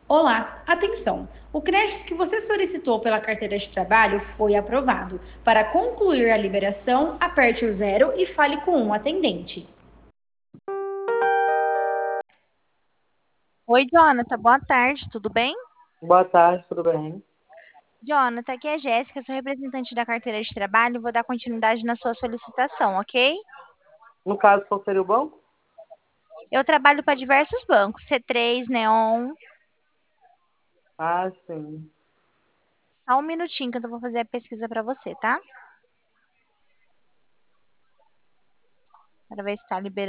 Olá, atenção! O crédito que você solicitou pela carteira de trabalho foi aprovado. Para concluir a liberação, aperte o zero e fale com um atendente. Oi, Jonathan, boa tarde, tudo bem? Boa tarde, tudo bem? Jonathan, aqui é a Jéssica, sou representante da carteira de trabalho, vou dar continuidade na sua solicitação, ok? No caso, qual seria o banco? Eu trabalho para diversos bancos, C3, Neon. Ah, sim. Só um minutinho que eu vou fazer a pesquisa para você, tá? Para ver se está liberado.